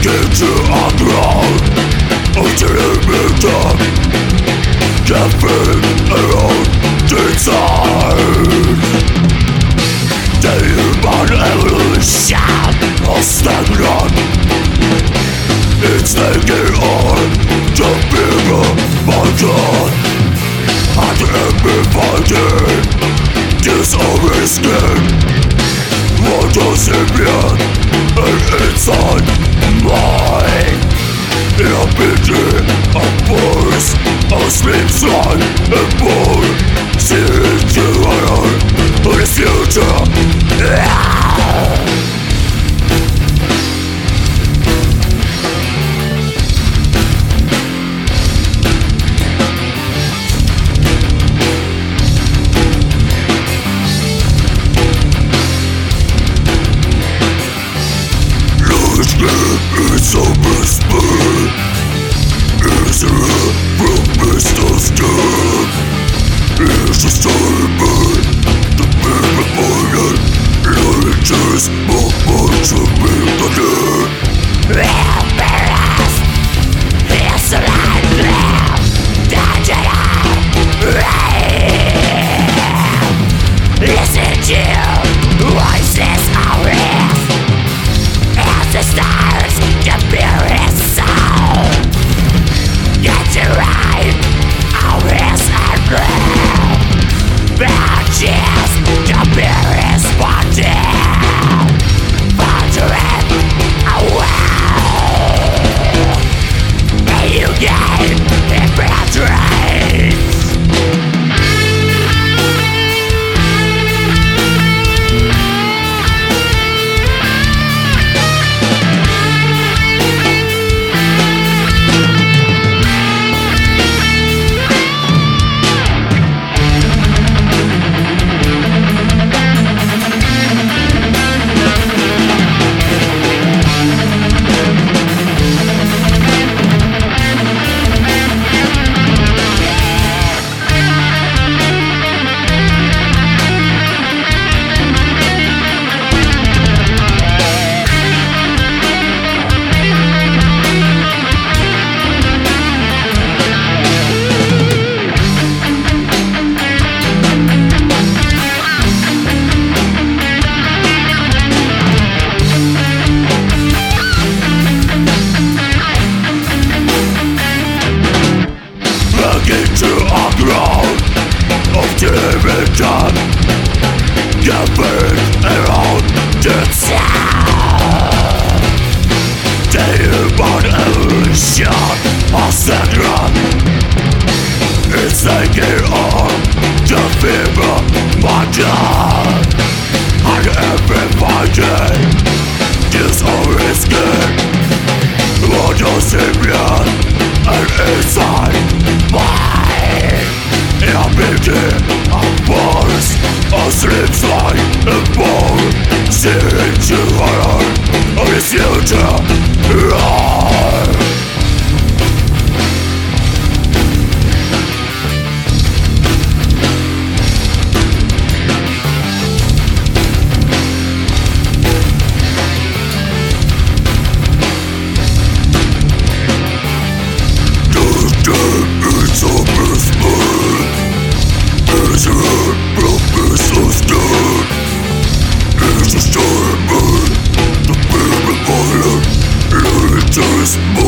into a ground unlimited, caffeine around desire. The human evolution of stagnant, it's taking on the people body, and every fighting this risking. What does it mean? And inside mine, in a pity, a force, a sleep slide, a ball, seeing to honor the future. It's a whisper, it's a promise to it's a statement, the people morning, knowledge more to be the Wilderness, it's a life, digital, listen to voices of rest. As the stars, the purest soul, get to ride our rest and breath. Matches the purest body, wandering away. May you gain in breath race. Into a ground of division, gathered around the sound. The human evolution of stagnant, it's taking on the fever mind, and every fighting is a risking. What does it mean? And inside mine, in a pity, a force, a sleep slide, a ball, seeing to honor of the future. It's a whisper, it's a promise of death. It's a statement, the people morning, it is